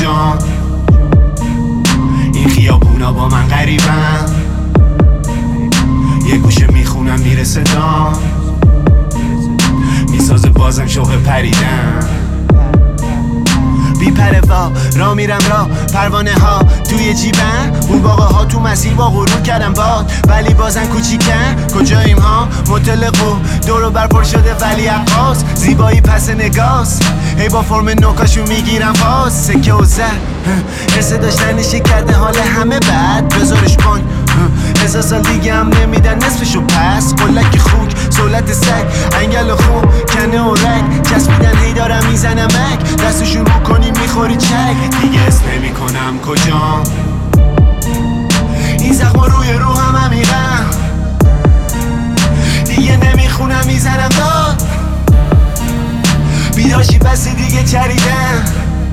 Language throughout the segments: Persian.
کجا؟ این خیابونا با من غریبن، یه گوشه میخونم میره صدا، میسازه بازم شوق پریدن. بی پروا را میرم را پروانه ها توی جیبن، اون باقه ها تو مسیر با غرور کردم باد ولی بازم کوچیکن. کجاییم ها مطلق و دورو بر پر شده ولی عقاس، زیبایی پس نگاس هی با فرم نوکاشو میگیرم باز. سکه و زر حس داشتنشی کرده حال همه بد، بذارش بانک 1000 سال دیگه هم نمیدن نصفشو پس. قلک خوک سولت سگ انگل و خون کنه و رگ چسبیدن هی دارم میزنم مک، دستشون رو کنی میخوری چک. دیگه اسم نمی کنم کجا، این زخما روی روحم عمیقن، دیگه نمیخونم میزنم داد. بیداشی بس دیگه چریدن،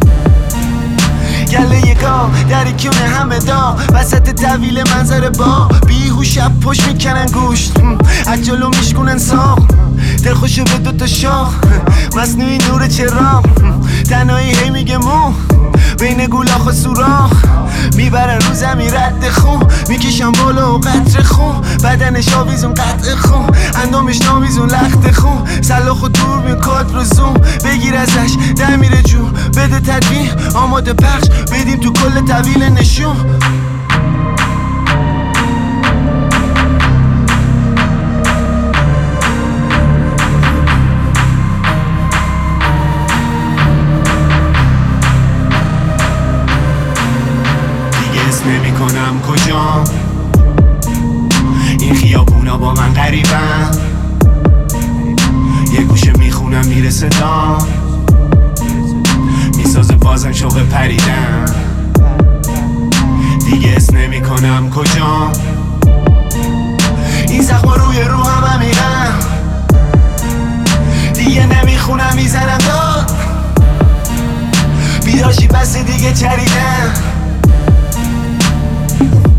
گله یکا در کونه همه دا وسط طویل منظر با بیهوش شب پشت میکنن گوشت، از جلو میشکنن ساق دلخوشو به دوتا شاخ مصنوعی نور چراغ، تنهایی هی میگه مو بین گولاخ و سوراخ، میبرن رو زمین رد خون میکشن بالا و قطر خون، بدنش آویزون قطع خون اندامش نامیزون لخت خون، سلاخ و دور میکات رو زوم بگیر ازش در میره جون، بده تدبیر آماده پخش بدیم تو کل طویل نشون. نمی کنم کجا، این خیابونا با من غریبن، یه گوشه میخونم میره صدا، میسازه بازم شوق پریدن. دیگه اسم نمی کنم کجا، این زخما روی روحم عمیقن، دیگه نمیخونم میزنم داد. بیداشی بس دیگه چریدن.